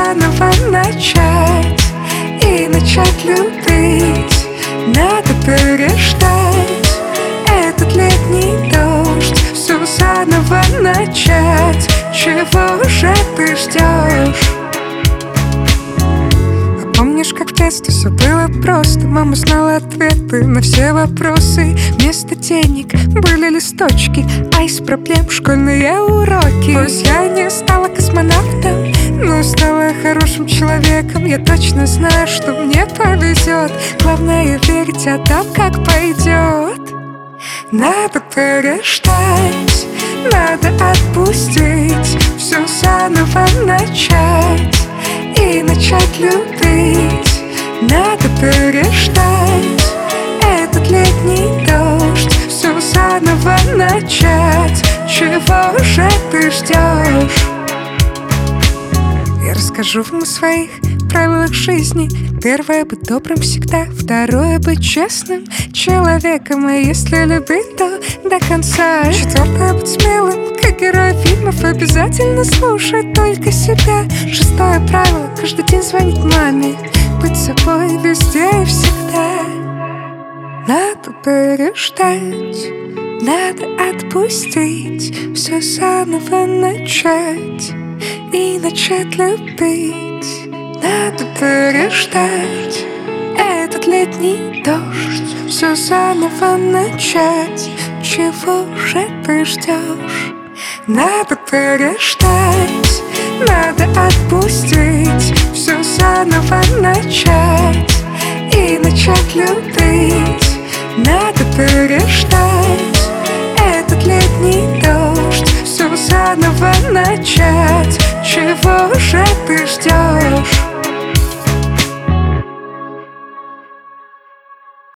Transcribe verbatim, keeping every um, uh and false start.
заново начать и начать любить. Надо переждать этот летний дождь, все заново начать. Чего же ты ждешь? Помнишь, как в детстве все было просто? Мама знала ответы на все вопросы. Вместо денег были листочки, а из проблем школьные уроки. Пусть я не стала космонавтом, но стала хорошим человеком. Я точно знаю, что мне повезет. Главное верить, а там как пойдет. Надо переждать, надо отпустить, все заново начать и начать любить. Надо переждать этот летний дождь, все заново начать. Чего же ты ждешь? Я расскажу вам о своих правилах жизни. Первое — быть добрым всегда. Второе — быть честным человеком. А если любить, то до конца. Четвертое — быть смелым, как герой фильмов. Обязательно слушать только себя. Шестое правило — каждый день звонить маме. Быть собой везде и всегда. Надо переждать, надо отпустить, все заново начать и начать любить. Надо переждать этот летний дождь, все заново начать. Чего же ты ждешь? Надо переждать, надо отпустить, все заново начать и начать любить. Надо переждать этот летний дождь, все заново начать. Чего же ты ждешь?